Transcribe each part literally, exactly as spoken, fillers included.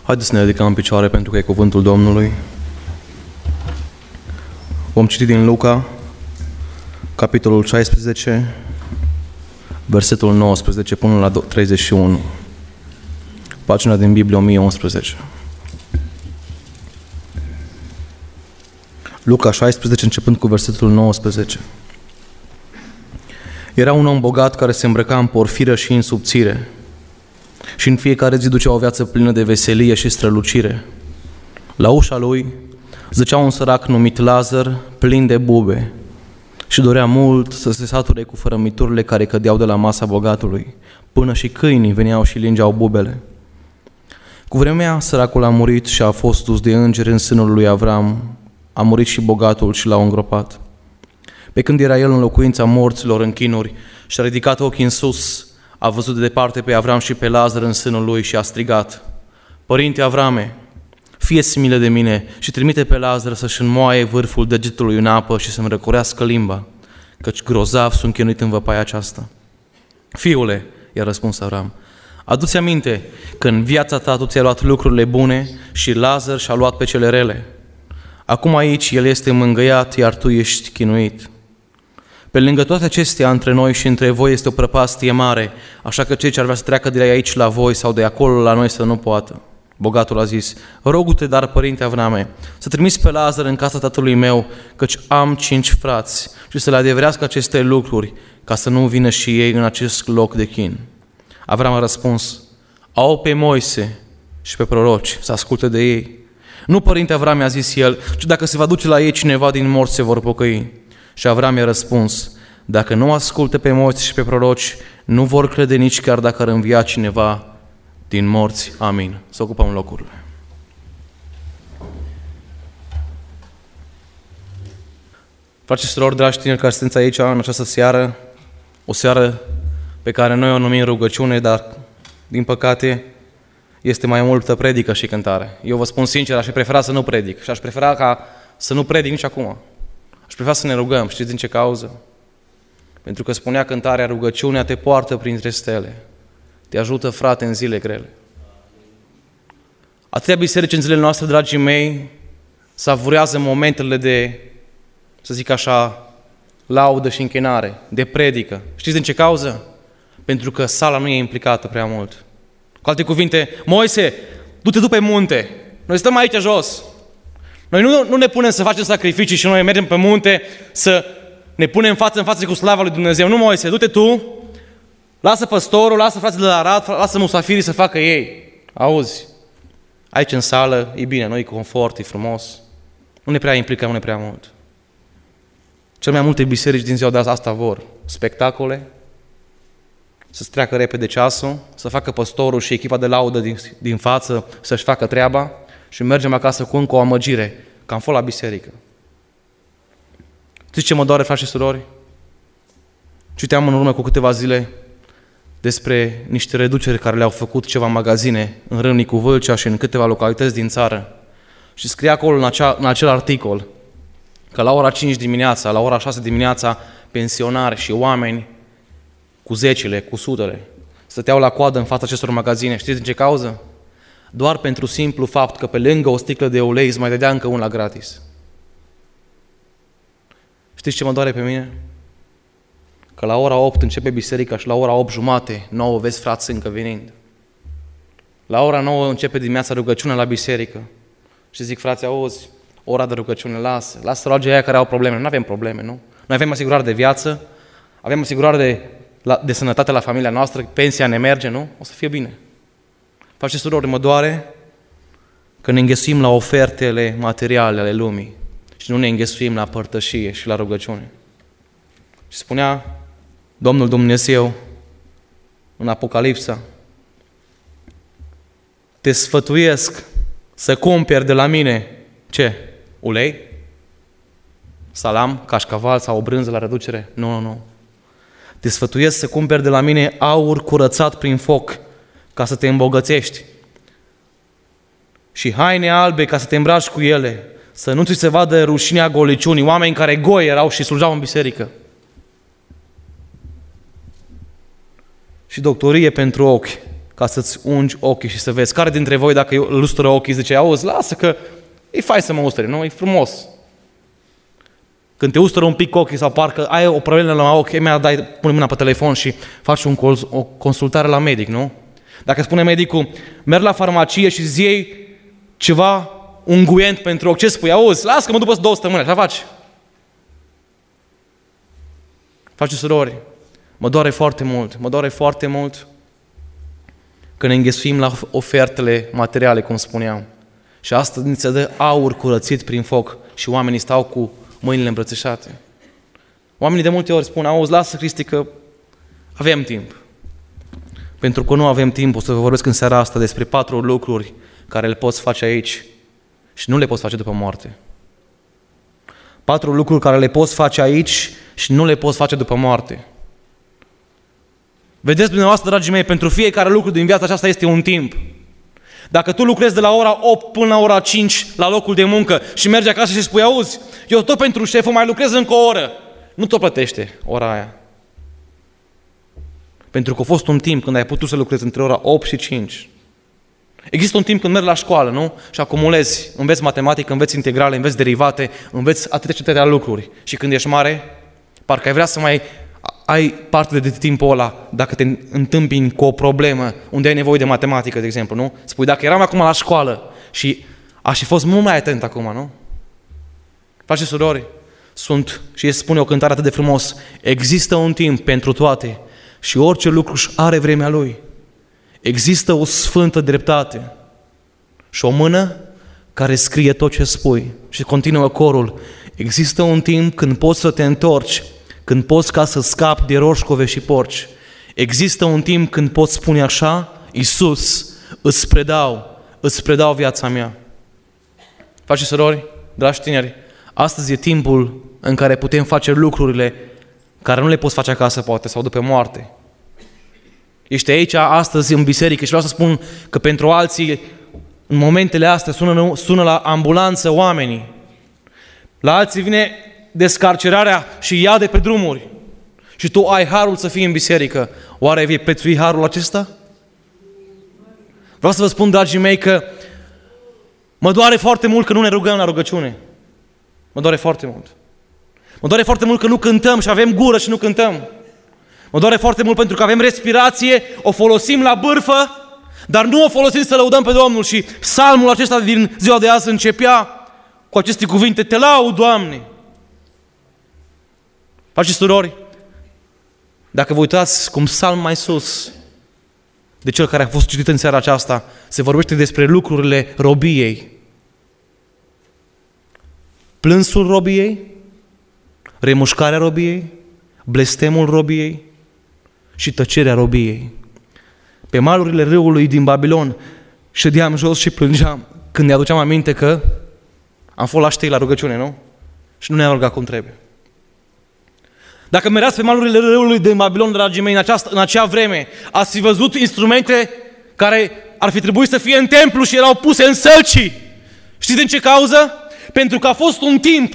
Haideți să ne ridicăm în picioare pentru că e cuvântul Domnului. Vom citi din Luca, capitolul șaisprezece, versetul nouăsprezece până la treizeci și unu. Pagina din Biblie o mie unsprezece. Luca șaisprezece, începând cu versetul nouăsprezece. Era un om bogat care se îmbrăca în porfiră și în subțire și în fiecare zi ducea o viață plină de veselie și strălucire. La ușa lui zăcea un sărac numit Lazar, plin de bube, și dorea mult să se sature cu fărămiturile care cădeau de la masa bogatului, până și câinii veneau și lingeau bubele. Cu vremea, săracul a murit și a fost dus de îngeri în sânul lui Avram. A murit și bogatul și l-au îngropat. Pe când era el în locuința morților în chinuri și a ridicat ochii în sus, a văzut de departe pe Avram și pe Lazar în sânul lui și a strigat: Părinte Avrame, fie-ți milă de mine și trimite pe Lazar să-și înmoaie vârful degetului în apă și să-mi răcorească limba, căci grozav sunt chinuit în văpaia aceasta. Fiule, i-a răspuns Avram, adu-ți aminte că în viața ta tu ți-ai luat lucrurile bune și Lazar și-a luat pe cele rele. Acum aici el este mângâiat, iar tu ești chinuit. Pe lângă toate acestea, între noi și între voi este o prăpastie mare, așa că cei ce ar vrea să treacă de aici la voi sau de acolo la noi să nu poată. Bogatul a zis: Rogu-te, dar, părinte Avrame, să trimiți pe Lazar în casa tatălui meu, căci am cinci frați, și să le adevărească aceste lucruri, ca să nu vină și ei în acest loc de chin. Avram a răspuns: Au pe Moise și pe proroci, să asculte de ei. Nu, părinte Avram, a zis el, ci dacă se va duce la ei cineva din morți se vor pocăi. Și Avram i-a răspuns: Dacă nu ascultă pe Moise și pe proroci, nu vor crede nici chiar dacă ar învia cineva din morți. Amin. Să ocupăm locurile. Frați și surori, dragi tineri care sunteți aici în această seară, o seară pe care noi o numim rugăciune, dar din păcate este mai multă predică și cântare. Eu vă spun sincer, aș prefera să nu predic și aș prefera ca să nu predic nici acum. Aș prefera să ne rugăm. Știți din ce cauză? Pentru că spunea cântarea: rugăciunea te poartă printre stele, te ajută, frate, în zile grele. Atâtea biserici în zilele noastre, dragii mei, savurează momentele de, să zic așa, laudă și închinare, de predică. Știți din ce cauză? Pentru că sala nu e implicată prea mult. Cu alte cuvinte, Moise, du-te tu pe munte, noi stăm aici jos. Noi nu, nu ne punem să facem sacrificii și noi mergem pe munte să ne punem față în față cu slava lui Dumnezeu. Nu, Moise, du-te tu, lasă păstorul, lasă frații de la Arad, lasă musafirii să facă ei. Auzi, aici în sală e bine, noi e confort, e frumos. Nu ne prea implicăm, nu ne prea mult. Cel mai multe biserici din ziua de azi asta vor. Spectacole, să-ți treacă repede ceasul, să facă păstorul și echipa de laudă din, din față să-și facă treaba și mergem acasă cu încă o amăgire, că am fost la biserică. Știți ce mă doare, frați și surori? Citeam în urmă cu câteva zile despre niște reduceri care le-au făcut ceva magazine în Râmnicu Vâlcea și în câteva localități din țară. Și scria acolo în, acea, în acel articol că la ora cinci dimineața, la ora șase dimineața, pensionari și oameni cu zecile, cu sutele, stăteau la coadă în fața acestor magazine. Știți din ce cauză? Doar pentru simplu fapt că pe lângă o sticlă de ulei îți mai dădea încă una gratis. Știți ce mă doare pe mine? Că la ora opt începe biserica și la ora opt jumate, nouă vezi frați încă venind. La ora nouă începe dimineața rugăciunea la biserică. Și zic: frații, auzi, ora de rugăciune, lasă, lasă să roage aia care au probleme. Nu avem probleme, nu? Noi avem asigurare de viață, avem asigurare de, la, de sănătate la familia noastră, pensia ne merge, nu? O să fie bine. Frați și surori, mă doare că ne înghesuim la ofertele materiale ale lumii și nu ne înghesuim la părtășie și la rugăciune. Și spunea Domnul Dumnezeu în Apocalipsa: te sfătuiesc să cumperi de la mine ce? Ulei? Salam, cașcaval sau o brânză la reducere? Nu, nu, nu. Te sfătuiesc să cumperi de la mine aur curățat prin foc, ca să te îmbogățești, și haine albe ca să te îmbraci cu ele, să nu ți se vadă rușinea goliciunii, oameni care goi erau și slujau în biserică. Și doctorie pentru ochi, ca să-ți ungi ochii și să vezi. Care dintre voi, dacă îl ustură ochii, zice, auzi, lasă că e fain să mă usture, nu? E frumos. Când te ustură un pic ochii sau parcă ai o problemă la ochi, e mea, dai, pune mâna pe telefon și faci un, o consultare la medic, nu? Dacă spune medicul, merg la farmacie și îți iei ceva unguent pentru ochi, ce spui? Auzi, lasă că mă după două săptămâni, așa faci. Faci surori, mă doare foarte mult, mă doare foarte mult că ne înghesuim la ofertele materiale, cum spuneam. Și astăzi ni se dă aur curățit prin foc și oamenii stau cu mâinile îmbrățișate. Oamenii de multe ori spun, auzi, lasă, Cristi, că avem timp. Pentru că nu avem timp, o să vă vorbesc în seara asta despre patru lucruri care le poți face aici și nu le poți face după moarte. Patru lucruri care le poți face aici și nu le poți face după moarte. Vedeți dumneavoastră, dragii mei, pentru fiecare lucru din viața aceasta este un timp. Dacă tu lucrezi de la ora opt până la ora cinci la locul de muncă și mergi acasă și spui, auzi, eu tot pentru șeful mai lucrez încă o oră, nu tot plătește ora aia. Pentru că a fost un timp când ai putut să lucrezi între ora opt și cinci. Există un timp când mergi la școală, nu? Și acumulezi, înveți matematică, înveți integrale, înveți derivate, înveți atâtea și atâtea lucruri. Și când ești mare, parcă ai vrea să mai ai parte de timpul ăla, dacă te întâmpini cu o problemă, unde ai nevoie de matematică, de exemplu, nu? Spui, dacă eram acum la școală și aș fi fost mult mai atent acum, nu? Frați și surori, sunt, și spune o cântare atât de frumos, există un timp pentru toate și orice lucru își are vremea lui. Există o sfântă dreptate și o mână care scrie tot ce spui. Și continuă corul. Există un timp când poți să te întorci, când poți ca să scapi de roșcove și porci. Există un timp când poți spune așa, Iisus, îți predau, îți predau viața mea. Frați și surori, dragi tineri, astăzi e timpul în care putem face lucrurile care nu le poți face acasă, poate, sau după moarte. Ești aici astăzi în biserică și vreau să spun că pentru alții, în momentele astea, sună, sună la ambulanță oamenii. La alții vine descarcerarea și ia de pe drumuri. Și tu ai harul să fii în biserică. Oare vei prețui harul acesta? Vreau să vă spun, dragii mei, că mă doare foarte mult că nu ne rugăm la rugăciune. Mă doare foarte mult. Mă doare foarte mult că nu cântăm și avem gură și nu cântăm. Mă doare foarte mult pentru că avem respirație, o folosim la bârfă, dar nu o folosim să lăudăm pe Domnul. Și psalmul acesta din ziua de azi începea cu aceste cuvinte, te laud, Doamne. Frați și surori, dacă vă uitați cum psalm mai sus, de cel care a fost citit în seara aceasta, se vorbește despre lucrurile robiei. Plânsul robiei, remușcarea robiei, blestemul robiei și tăcerea robiei. Pe malurile râului din Babilon ședeam jos și plângeam când ne aduceam aminte că am fost la ștei la rugăciune, nu? Și nu ne-am rugat cum trebuie. Dacă mereați pe malurile râului din Babilon, dragii mei, în, această, în acea vreme, ați fi văzut instrumente care ar fi trebuit să fie în templu și erau puse în sălcii. Știți din ce cauză? Pentru că a fost un timp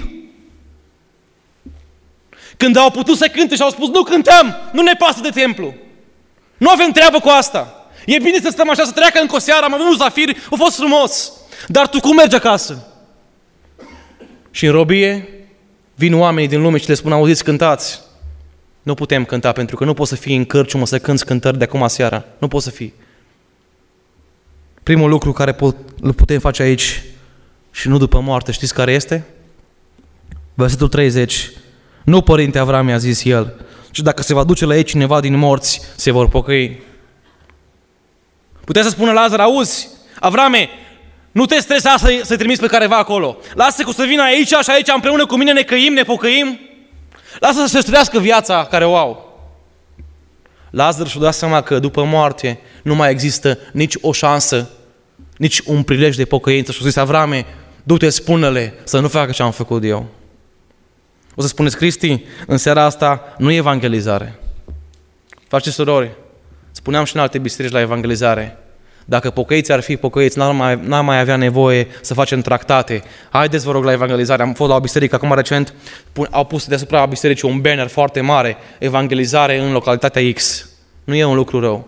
când au putut să cânte și au spus, nu cântăm, nu ne pasă de templu. Nu avem treabă cu asta. E bine să stăm așa, să treacă încă o seară, am avut un zafir, a fost frumos. Dar tu cum mergi acasă? Și în robie vin oamenii din lume și le spun, auziți, cântați. Nu putem cânta pentru că nu poți să fii în cărciumă să cânți cântări de acum seara. Nu poți să fii. Primul lucru care îl putem face aici și nu după moarte, știți care este? Versetul treizeci. Nu, părinte Avram, i-a zis el, și dacă se va duce la ei cineva din morți, se vor pocăi. Putea să spună Lazar, auzi, Avrame, nu te stresa să, să-i trimiți pe careva acolo. Lasă că o să vină aici și aici împreună cu mine, ne căim, ne pocăim. Lasă să se trăiască viața care o au. Lazar și-a dat seama că după moarte nu mai există nici o șansă, nici un prilej de pocăință. Și-a zis, Avrame, du-te, spune-le să nu facă ce am făcut eu. O să spuneți, Cristi, în seara asta nu e evangelizare. Frați și surori, spuneam și în alte biserici la evangelizare, dacă pocăiți ar fi pocăiți, n-ar mai, n-ar mai avea nevoie să facem tractate. Haideți, vă rog, la evangelizare. Am fost la o biserică acum recent, au pus deasupra bisericii un banner foarte mare, evangelizare în localitatea X. Nu e un lucru rău.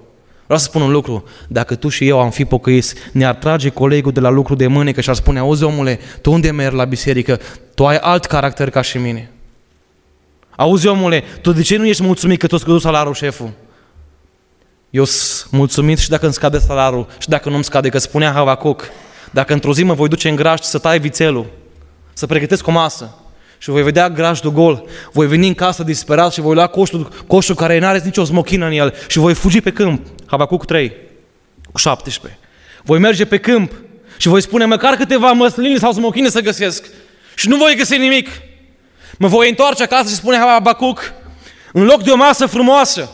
Vreau să spun un lucru, dacă tu și eu am fi pocăiți, ne-ar trage colegul de la lucru de mânecă și ar spune, auzi omule, tu unde mergi la biserică? Tu ai alt caracter ca și mine. Auzi omule, tu de ce nu ești mulțumit că tu scăzut salariul, șeful? Eu sunt mulțumit și dacă îmi scade salariul și dacă nu-mi scade, că spunea Havacuc, dacă într-o zi mă voi duce în grajd să tai vițelul, să pregătesc o masă și voi vedea grajdul gol, voi veni în casă disperat și voi lua coșul, coșul care nu are nicio smochină în el și voi fugi pe câmp. Havacuc trei, cu șaptesprezece. Voi merge pe câmp și voi spune măcar câteva măslini sau smochine să găsesc și nu voi găsi nimic. Mă voi întoarce acasă și spune Havacuc, în loc de o masă frumoasă,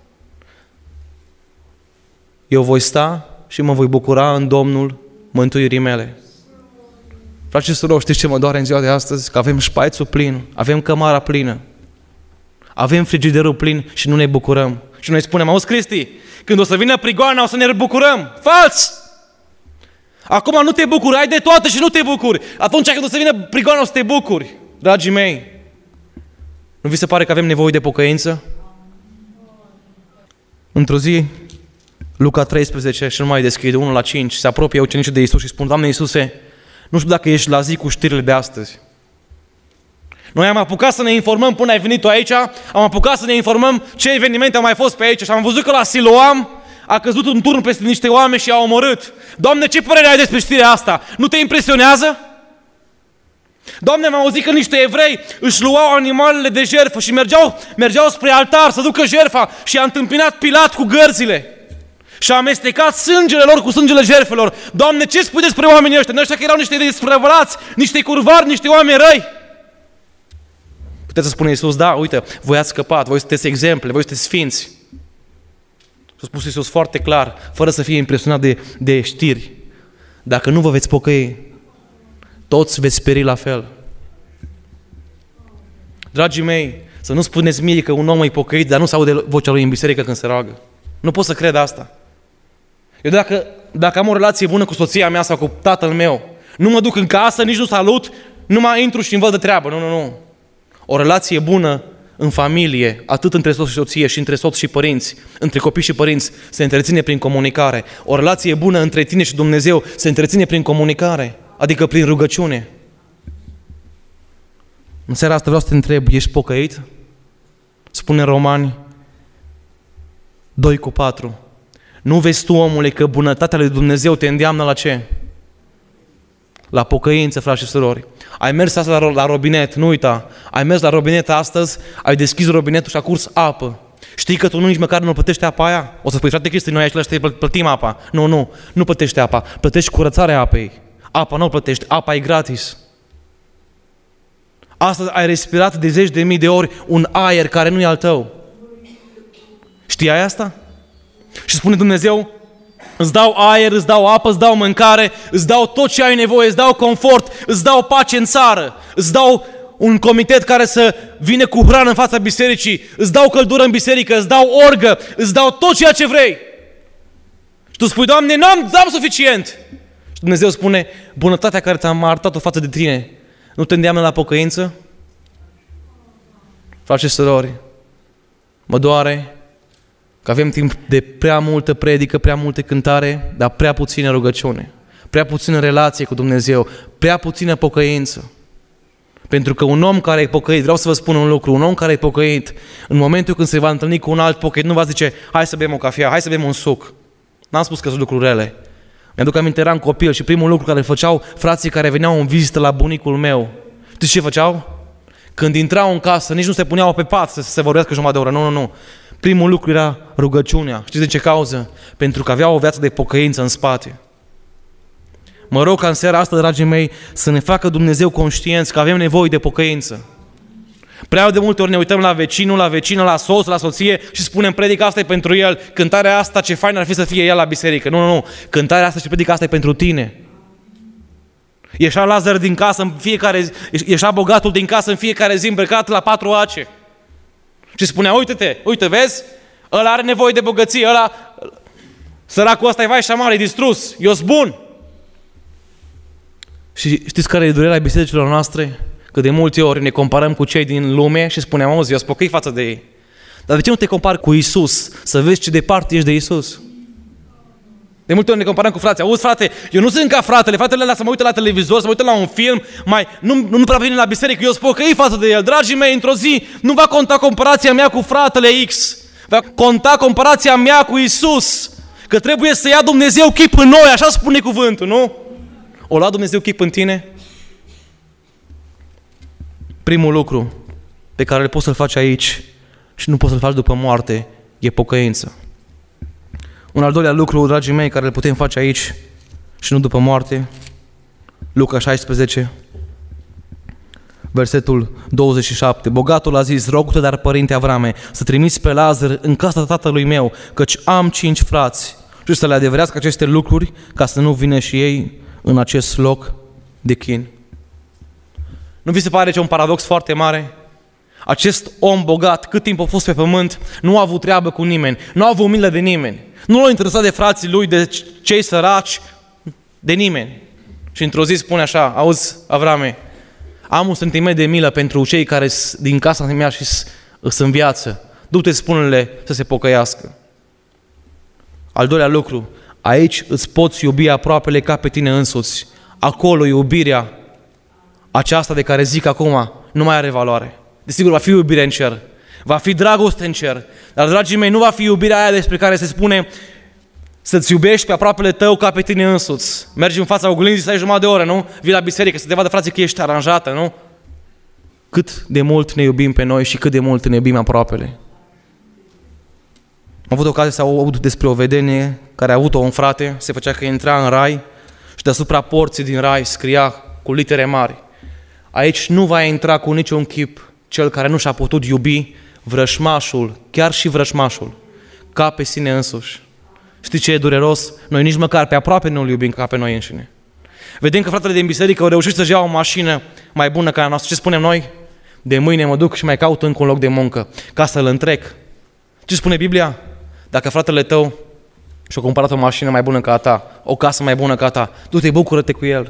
eu voi sta și mă voi bucura în Domnul mântuirii mele. Frate și surori, știți ce mă doare în ziua de astăzi? Că avem șpaițul plin, avem cămara plină, avem frigiderul plin și nu ne bucurăm. Și noi spunem, auzi Cristi, când o să vină prigoana o să ne bucurăm. Fals! Acum nu te bucuri, ai de toate și nu te bucuri. Atunci când o să vină prigoana o să te bucuri. Dragii mei, nu vi se pare că avem nevoie de pocăință? Într-o zi, Luca treisprezece, și nu mai deschide, unu la cinci, se apropie ucenicii de Iisus și spun, Doamne Iisuse, nu știu dacă ești la zi cu știrile de astăzi. Noi am apucat să ne informăm până ai venit tu aici, am apucat să ne informăm ce evenimente au mai fost pe aici și am văzut că la Siloam a căzut un turn peste niște oameni și i-a omorât. Doamne, ce părere ai despre știrea asta? Nu te impresionează? Doamne, am auzit că niște evrei își luau animalele de jertfă și mergeau, mergeau spre altar să ducă jertfa și a întâmpinat Pilat cu gărțile. Și a amestecat sângele lor cu sângele jertfelor. Doamne, ce spui despre oamenii ăștia? Ăștia că erau niște desprăvărați, niște curvari, niște oameni răi. Puteți să spune Iisus, da, uite, voi ați scăpat, voi sunteți exemple, voi sunteți sfinți. Și a spus Iisus foarte clar, fără să fie impresionat de, de știri. Dacă nu vă veți pocăi, toți veți speri la fel. Dragii mei, să nu spuneți mie că un om e pocăit, dar nu se aude vocea lui în biserică când se roagă. Nu pot să cred asta. Eu dacă, dacă am o relație bună cu soția mea sau cu tatăl meu, nu mă duc în casă, nici nu salut, nu mai intru și îmi văd de treabă. Nu, nu, nu. O relație bună în familie, atât între soț și soție și între soț și părinți, între copii și părinți, se întreține prin comunicare. O relație bună între tine și Dumnezeu se întreține prin comunicare, adică prin rugăciune. În seara asta vreau să te întreb, ești pocăit? Spune Romani doi cu patru. Nu vezi tu, omule, că bunătatea lui Dumnezeu te îndeamnă la ce? La pocăință, frați și surori. Ai mers astăzi la, la robinet, nu uita. Ai mers la robinet astăzi, ai deschis robinetul și a curs apă. Știi că tu nu nici măcar nu plătești apa aia? O să spui, frate Cristi, noi aici la ăștia plătim apa. Nu, nu, nu plătești apa. Plătești curățarea apei. Apa nu o plătești, apa e gratis. Astăzi ai respirat de zeci de mii de ori un aer care nu e al tău. Știai asta? Și spune Dumnezeu, îți dau aer, îți dau apă, îți dau mâncare, îți dau tot ce ai nevoie, îți dau confort, îți dau pace în țară, îți dau un comitet care să vină cu hrană în fața bisericii, îți dau căldură în biserică, îți dau orgă, îți dau tot ceea ce vrei. Și tu spui, Doamne, n-am, n-am suficient. Și Dumnezeu spune, bunătatea care ți-am arătat-o față de tine, nu te îndeamnă la pocăință? Frați și surori, mă doare că avem timp de prea multă predică, prea multă cântare, dar prea puțină rugăciune, prea puțină relație cu Dumnezeu, prea puțină pocăință. Pentru că un om care e pocăit, vreau să vă spun un lucru, un om care e pocăit, în momentul când se va întâlni cu un alt pocăit, nu va zice, hai să bem o cafea, hai să bem un suc. N-am spus că sunt lucruri rele. Mi-aduc aminte, eram copil și primul lucru care îl făceau frații care veneau în vizită la bunicul meu, știți ce făceau? Când intrau în casă, nici nu se puneau pe pat să se vorbească jumătate de oră, nu, nu, nu. Primul lucru era rugăciunea. Știți de ce cauză? Pentru că aveau o viață de pocăință în spate. Mă rog ca în seara asta, dragii mei, să ne facă Dumnezeu conștienți că avem nevoie de pocăință. Prea de multe ori ne uităm la vecinul, la vecină, la soț, la soție și spunem, predica asta e pentru el, cântarea asta ce fain ar fi să fie el la biserică. Nu, nu, nu, cântarea asta și predica asta e pentru tine. Ieșea Lazar din casă în fiecare zi, ieșea bogatul din casă în fiecare zi îmbrăcat la patru ace. Și spunea, uite-te, uite, vezi, ăla are nevoie de bogăție, ăla, săracul ăsta e vai și amar, e distrus, eu sunt bun. Și știți care e durerea bisericilor noastre? Că de multe ori ne comparăm cu cei din lume și spunem, auzi, eu sunt pocăit față de ei. Dar de ce nu te compari cu Iisus, să vezi ce departe ești de Iisus? De multe ori ne comparăm cu frații. Auzi, frate, eu nu sunt ca fratele. Fratele ăla să mă uită la televizor, să mă uită la un film, mai nu, nu prea vine la biserică, eu spun că e față de el. Dragii mei, într-o zi nu va conta comparația mea cu fratele X. Va conta comparația mea cu Isus. Că trebuie să ia Dumnezeu chip în noi, așa spune cuvântul, nu? O lua Dumnezeu chip în tine? Primul lucru pe care le poți să-l faci aici și nu poți să-l faci după moarte e pocăință. Un al doilea lucru, dragii mei, care le putem face aici și nu după moarte, Luca șaisprezece, versetul douăzeci și șapte. Bogatul a zis: rog-te, dar părinte Avrame, să trimiți pe Lazar în casa tatălui meu, căci am cinci frați, și să le adeverească aceste lucruri, ca să nu vină și ei în acest loc de chin. Nu vi se pare ce un paradox foarte mare? Acest om bogat, cât timp a fost pe pământ, nu a avut treabă cu nimeni, nu a avut milă de nimeni, nu l-a interesat de frații lui, de cei săraci, de nimeni. Și într-o zi spune așa: auzi, Avrame, am un sentiment de milă pentru cei care din casa mea și sunt în viață. Du-te, spune-le să se pocăiască. Al doilea lucru, aici îți poți iubi aproapele ca pe tine însuți. Acolo iubirea aceasta de care zic acum nu mai are valoare. Desigur, va fi iubire în cer, va fi dragoste în cer, dar, dragii mei, nu va fi iubirea aia despre care se spune să-ți iubești pe aproapele tău ca pe tine însuți. Mergi în fața oglinzii, stai jumătate de oră, nu? Vii la biserică să te vadă frații că ești aranjată, nu? Cât de mult ne iubim pe noi și cât de mult ne iubim aproapele. Am avut ocazia să aud despre o vedenie care a avut-o un frate, se făcea că intra în rai și deasupra porții din rai scria cu litere mari: aici nu va intra cu niciun chip cel care nu și-a putut iubi vrășmașul, chiar și vrășmașul, ca pe sine însuși. Știi ce e dureros? Noi nici măcar pe aproape nu-l iubim ca pe noi înșine. Vedem că fratele din biserică au reușit să-și ia o mașină mai bună ca a noastră. Ce spunem noi? De mâine mă duc și mai caut încă un loc de muncă ca să-l întrec. Ce spune Biblia? Dacă fratele tău și-a cumpărat o mașină mai bună ca a ta, o casă mai bună ca a ta, du-te, bucură-te cu el.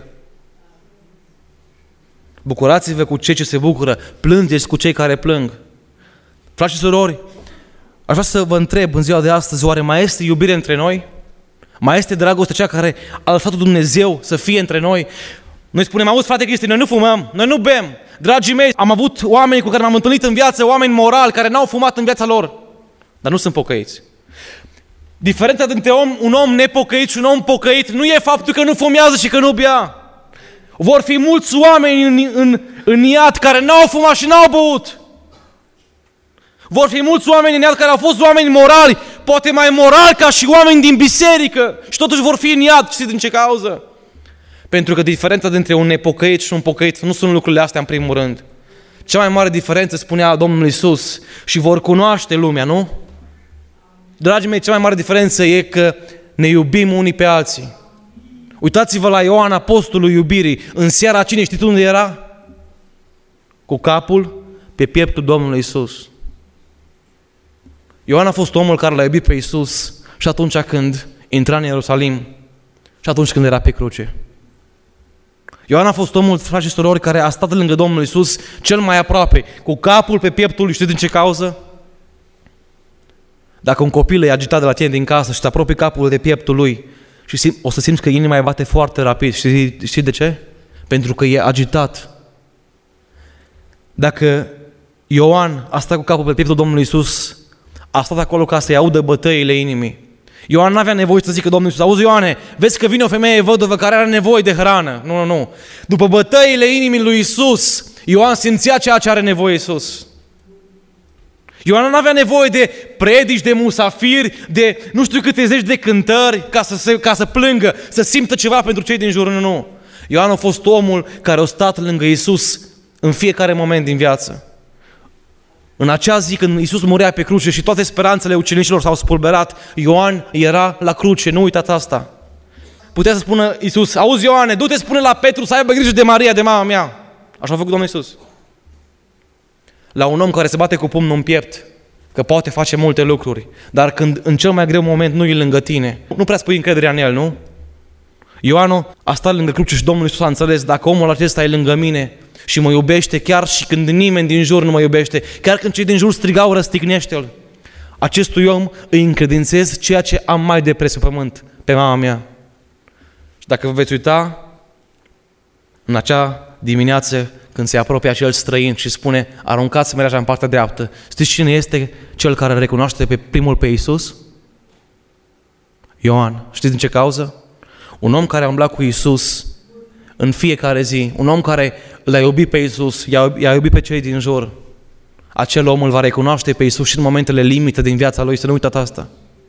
Bucurați-vă cu cei ce se bucură, plângeți cu cei care plâng. Frați și surori, aș vrea să vă întreb în ziua de astăzi, oare mai este iubire între noi? Mai este dragoste cea care a lăsat Dumnezeu să fie între noi? Noi spunem: auzi, frate Cristi, noi nu fumăm, noi nu bem. Dragii mei, am avut oameni cu care m-am întâlnit în viață, oameni morali, care n-au fumat în viața lor, dar nu sunt pocăiți. Diferența dintre om, un om nepocăit și un om pocăit nu e faptul că nu fumează și că nu bea. Vor fi mulți oameni în, în, în iad care n-au fumat și n-au băut. Vor fi mulți oameni în iad care au fost oameni morali, poate mai morali ca și oameni din biserică, și totuși vor fi în iad. Știți din ce cauză? Pentru că diferența dintre un nepocăit și un pocăit nu sunt lucrurile astea în primul rând. Cea mai mare diferență, spunea Domnul Iisus, și vor cunoaște lumea, nu? Dragii mei, cea mai mare diferență e că ne iubim unii pe alții. Uitați-vă la Ioan, apostolul iubirii. În seara cinei, știți unde era? Cu capul pe pieptul Domnului Iisus. Ioan a fost omul care l-a iubit pe Iisus și atunci când intra în Ierusalim și atunci când era pe cruce. Ioan a fost omul, frați și surori, care a stat lângă Domnul Iisus cel mai aproape, cu capul pe pieptul lui. Știți din ce cauză? Dacă un copil e agitat de la tine din casă și te apropii capul de pieptul lui și sim, o să simți că inima îi bate foarte rapid. Știi, știi de ce? Pentru că e agitat. Dacă Ioan a stat cu capul pe pieptul Domnului Iisus, a stat acolo ca să-i audă bătăile inimii. Ioan n-avea nevoie să zică Domnul Iisus: auzi, Ioane, vezi că vine o femeie văduvă care are nevoie de hrană. Nu, nu, nu. După bătăile inimii lui Iisus, Ioan simțea ceea ce are nevoie Iisus. Ioan n-avea nevoie de predici, de musafiri, de nu știu câte zeci de cântări ca să, se, ca să plângă, să simtă ceva pentru cei din jur. Nu, nu. Ioan a fost omul care a stat lângă Iisus în fiecare moment din viață. În acea zi când Iisus murea pe cruce și toate speranțele ucenicilor s-au spulberat, Ioan era la cruce, nu uitați asta. Putea să spună Iisus: auzi, Ioane, du-te, spune la Petru să aibă grijă de Maria, de mama mea. Așa a făcut Domnul Iisus. La un om care se bate cu pumnul în piept, că poate face multe lucruri, dar când în cel mai greu moment nu e lângă tine, nu prea spui încrederea în el, nu? Ioanu a stat lângă cruce și Domnul Iisus a înțeles: dacă omul acesta e lângă mine și mă iubește chiar și când nimeni din jur nu mă iubește, chiar când cei din jur strigau: răstignește-l, acestui om îi încredințez ceea ce am mai de preț pe pământ, pe mama mea. Și dacă vă veți uita, în acea dimineață, când se apropie acel străin și spune, aruncați măreaja în partea dreaptă, știți cine este cel care recunoaște pe primul pe Iisus? Ioan. Știți din ce cauză? Un om care a umblat cu Iisus în fiecare zi, un om care l-a iubit pe Iisus, i-a, i-a iubit pe cei din jur, acel om îl va recunoaște pe Iisus și în momentele limite din viața lui, să nu uitați asta.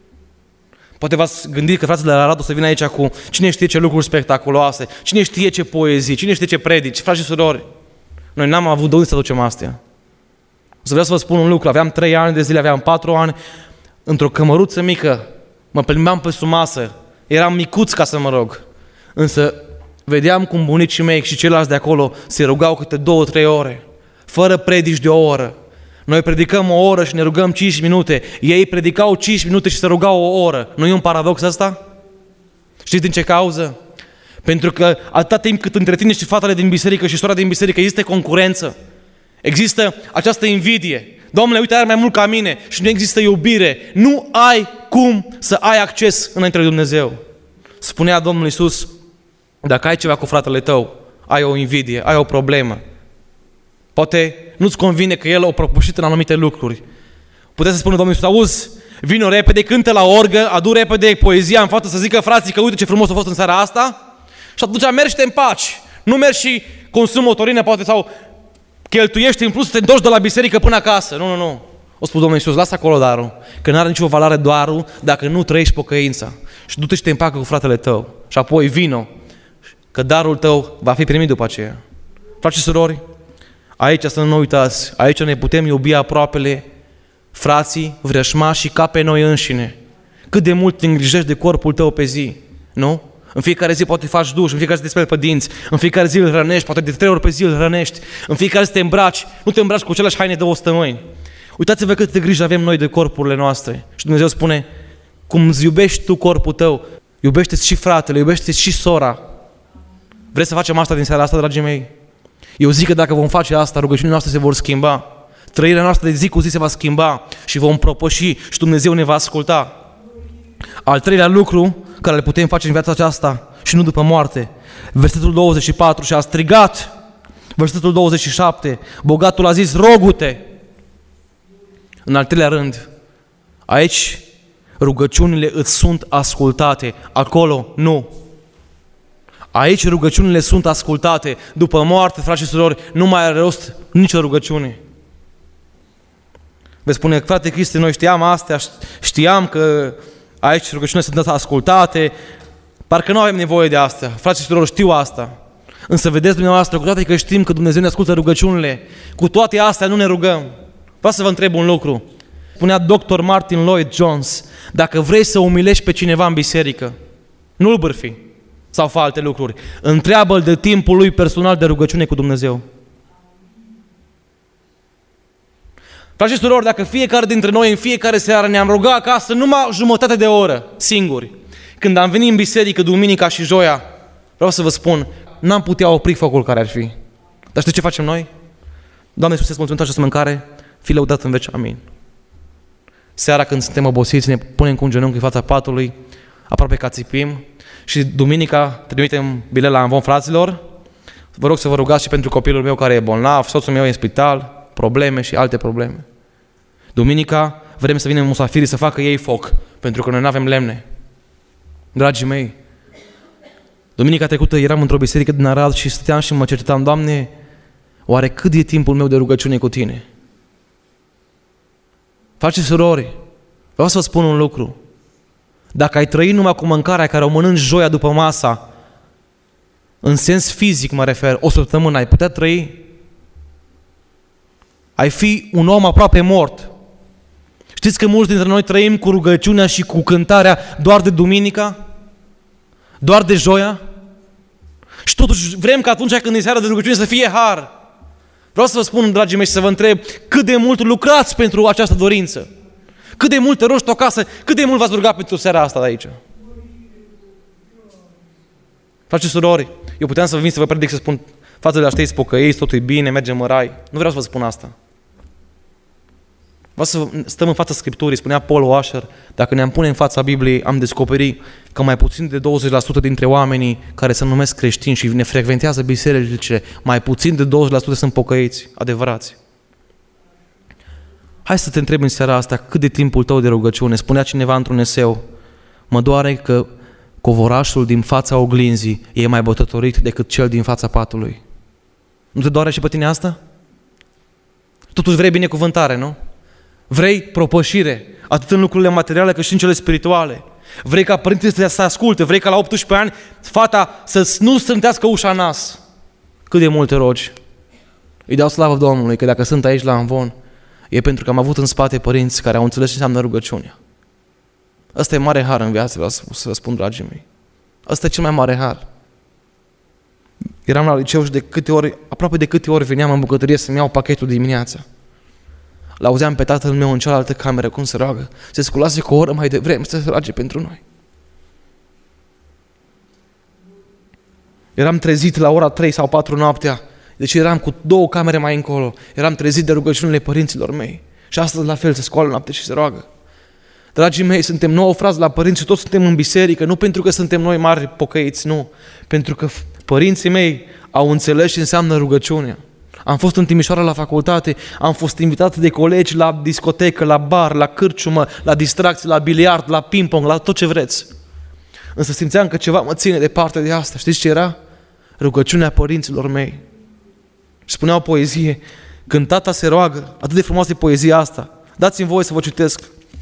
Poate v-ați gândit că fratele de la Radu să vină aici cu cine știe ce lucruri spectaculoase, cine știe ce poezii, cine știe ce predici, frați și surori. Noi n-am avut de unde să ducem astea. O să vreau să vă spun un lucru, aveam trei ani de zile, aveam patru ani, într-o cămăruță mică, mă plimbeam pe sub masă, eram micuț ca să mă rog, însă vedeam cum bunicii mei și ceilalți de acolo se rugau câte două, trei ore, fără predici de o oră. Noi predicăm o oră și ne rugăm cinci minute, ei predicau cinci minute și se rugau o oră. Nu e un paradox ăsta? Știți din ce cauză? Pentru că atâta timp cât între tine și fratele din biserică și sora din biserică există concurență, există această invidie. Domnule, uite, are mai mult ca mine și nu există iubire. Nu ai cum să ai acces înainte de Dumnezeu. Spunea Domnul Iisus, dacă ai ceva cu fratele tău, ai o invidie, ai o problemă. Poate nu-ți convine că el o propășit în anumite lucruri. Puteți să spună Domnul Iisus, auzi, vino repede, cântă la orgă, adu repede poezia în față să zică frații că uite ce frumos a fost în seara asta și atunci mergi în paci. Nu mergi și consumi motorină poate sau cheltuiești în plus să te întorci de la biserică până acasă. Nu, nu, nu. O spus Domnul Iisus, lasă acolo darul, că nu are nicio valoare darul dacă nu trăiești pocăința. Și du-te și te împacă cu fratele tău și apoi vino, că darul tău va fi primit după aceea. Frați și surori, aici să nu uitați, aici ne putem iubi aproapele, frații, vrășmașii, ca pe noi înșine. Cât de mult te îngrijești de corpul tău pe zi, nu? În fiecare zi poate faci duș, în fiecare zi te speli pe dinți, în fiecare zi îl hrănești, poate de trei ori pe zi îl hrănești, în fiecare zi te îmbraci, nu te îmbraci cu aceleași haine de o săptămâni. Uitați-vă câte grijă avem noi de corpurile noastre. Și Dumnezeu spune, cum îți iubești tu corpul tău, iubește-ți și fratele, iubește-ți și sora. Vreți să facem asta din seara asta, dragii mei? Eu zic că dacă vom face asta, rugăciunile noastre se vor schimba. Trăirea noastră de zi cu zi se va schimba și vom propăși și Dumnezeu ne va asculta. Al treilea lucru care le putem face în viața aceasta și nu după moarte. Versetul douăzeci și patru, și a strigat. Versetul douăzeci și șapte, bogatul a zis, rogu-te. În al treilea rând, aici rugăciunile îți sunt ascultate, acolo nu. Aici rugăciunile sunt ascultate. După moarte, frați și surori, nu mai are rost nicio rugăciune. Veți spune, frate Cristi, noi știam astea, știam că aici rugăciunile sunt ascultate, parcă nu avem nevoie de astea. Frați și surori, știu asta. Însă vedeți dumneavoastră, cu toate că știm că Dumnezeu ne ascultă rugăciunile, cu toate astea nu ne rugăm. Vreau să vă întreb un lucru. Spunea doctor Martin Lloyd Jones, dacă vrei să umilești pe cineva în biserică, nu-l bârfi sau fă alte lucruri. Întreabă-l de timpul lui personal de rugăciune cu Dumnezeu. Frați și surori, dacă fiecare dintre noi în fiecare seară ne-am rugat acasă numai jumătate de oră, singuri, când am venit în biserică duminica și joia, vreau să vă spun, n-am putea opri focul care ar fi. Dar știți ce facem noi? Doamne Iisuse, îți mulțumim această mâncare, fii lăudat în veci, amin. Seara când suntem obosiți, ne punem cu un genunchi în fața patului, aproape că țipim, și duminica trimitem bilet la Amvon fraților. Vă rog să vă rugați și pentru copilul meu care e bolnav, soțul meu e în spital, probleme și alte probleme. Duminica vrem să vină musafirii să facă ei foc, pentru că noi nu avem lemne. Dragii mei, duminica trecută eram într-o biserică din Arad și stăteam și mă cercetam, Doamne, oare cât e timpul meu de rugăciune cu Tine? Frați și surori, vreau să vă spun un lucru. Dacă ai trăit numai cu mâncarea care o mănânci joia după masa, în sens fizic mă refer, o săptămână, ai putea trăi? Ai fi un om aproape mort. Știți că mulți dintre noi trăim cu rugăciunea și cu cântarea doar de duminica? Doar de joia? Și totuși vrem că atunci când e seara de rugăciune să fie har. Vreau să vă spun, dragii mei, și să vă întreb cât de mult lucrați pentru această dorință. Cât de mult te rogi tu acasă, cât de mult v-ați rugat pentru seara asta de aici. Frați și surori, eu puteam să vă vin să vă predic să spun, față de aștepți pocăiți, totul e bine, mergem în rai. Nu vreau să vă spun asta. Vreau să stăm în fața Scripturii, spunea Paul Washer, dacă ne-am pune în fața Bibliei, am descoperit că mai puțin de douăzeci la sută dintre oamenii care se numesc creștini și ne frecventează bisericile, mai puțin de douăzeci la sută sunt pocăiți, adevărați. Hai să te întreb în seara asta, cât de timpul tău de rugăciune? Spunea cineva într-un eseu, mă doare că covorașul din fața oglinzii e mai bătătorit decât cel din fața patului. Nu te doare și pe tine asta? Totuși vrei binecuvântare, nu? Vrei propășire, atât în lucrurile materiale cât și în cele spirituale. Vrei ca părintele să asculte, vrei ca la optsprezece ani fata să nu strântească ușa în nas. Cât de mult te rogi? Îi dau slavă Domnului că dacă sunt aici la Amvon, e pentru că am avut în spate părinți care au înțeles ce înseamnă rugăciunea. Ăsta e mare har în viață, vreau să vă spun, dragii mei. Ăsta e cel mai mare har. Eram la liceu și de câte ori, aproape de câte ori veneam în bucătărie să-mi iau pachetul dimineața. L-auzeam pe tatăl meu în cealaltă cameră cum se roagă. Se sculase cu o oră mai devreme să se roage pentru noi. Eram trezit la ora trei sau patru noaptea, deci eram cu două camere mai încolo. Eram trezit de rugăciunile părinților mei. Și astăzi la fel se scoală noapte și se roagă. Dragii mei, suntem nouă frați la părinți și toți suntem în biserică, nu pentru că suntem noi mari pocăiți, nu. Pentru că părinții mei au înțeles ce înseamnă rugăciunea. Am fost în Timișoara la facultate, am fost invitat de colegi la discotecă, la bar, la cârciumă, la distracții, la biliard, la ping-pong, la tot ce vreți. Însă simțeam că ceva mă ține departe de asta. Știți ce era? Rugăciunea părinților mei. Și spunea o poezie, când tata se roagă, atât de frumoasă e poezia asta, dați-mi voie să vă citesc.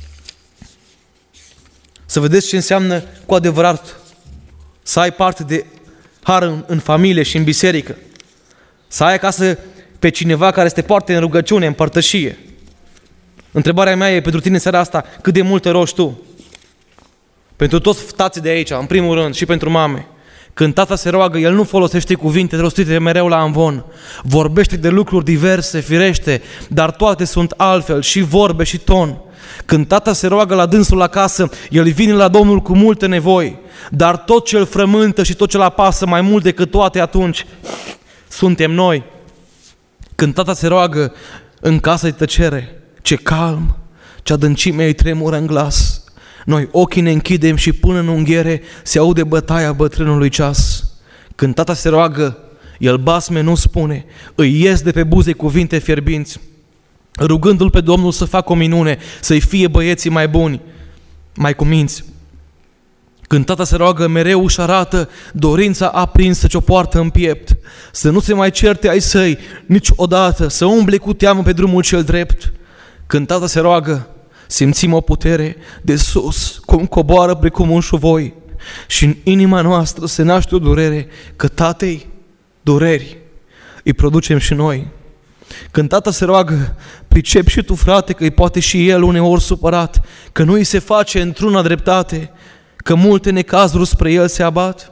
Să vedeți ce înseamnă cu adevărat să ai parte de har în, în familie și în biserică. Să ai acasă pe cineva care să te poarte în rugăciune, în părtășie. Întrebarea mea e pentru tine în seara asta, cât de mult te rogi tu? Pentru toți tații de aici, în primul rând, și pentru mame. Când tata se roagă, el nu folosește cuvinte rostite mereu la amvon. Vorbește de lucruri diverse, firește, dar toate sunt altfel, și vorbe și ton. Când tata se roagă la dânsul acasă, el vine la Domnul cu multe nevoi, dar tot ce îl frământă și tot ce îl apasă mai mult decât toate atunci suntem noi. Când tata se roagă, în casă îi tăcere, ce calm, ce adâncime îi tremură în glas. Noi ochii ne închidem și până în unghiere se aude bătaia bătrânului ceas. Când tata se roagă, el basme nu spune, îi ies de pe buze cuvinte fierbinți, rugându-l pe Domnul să facă o minune, să-i fie băieții mai buni, mai cuminți. Când tata se roagă, mereu își arată dorința aprinsă ce o poartă în piept, să nu se mai certe ai săi niciodată, să umble cu teamă pe drumul cel drept. Când tata se roagă, simțim o putere de sus, cum coboară precum un șuvoi, și în inima noastră se naște o durere, că tatei dureri îi producem și noi. Când tata se roagă, pricep și tu, frate, că îi poate și el uneori supărat, că nu îi se face într-una dreptate, că multe necazuri spre el se abat.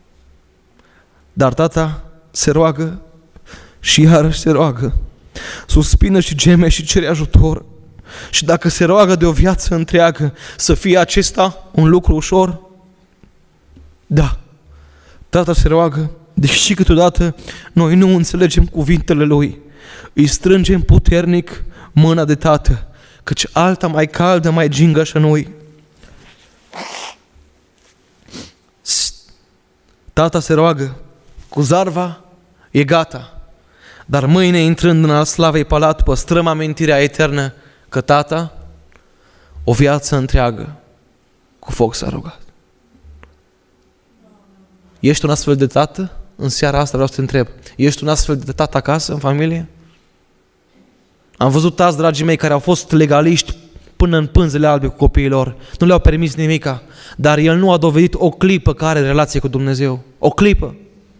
Dar tata se roagă și iarăși se roagă, suspină și geme și cere ajutor. Și dacă se roagă de o viață întreagă, să fie acesta un lucru ușor? Da, tata se roagă, deși câteodată noi nu înțelegem cuvintele lui. Îi strângem puternic mâna de tată, căci alta mai caldă, mai gingașă nu-i. Tata se roagă, cu zarva e gata, dar mâine, intrând în al slavei palat, păstrăm amintirea eternă că tata o viață întreagă cu foc s-a rugat. Ești un astfel de tată? În seara asta vreau să te întreb. Ești un astfel de tată acasă, în familie? Am văzut tați, dragii mei, care au fost legaliști până în pânzele albe cu copiii lor. Nu le-au permis nimica. Dar el nu a dovedit o clipă că are relație cu Dumnezeu. O clipă.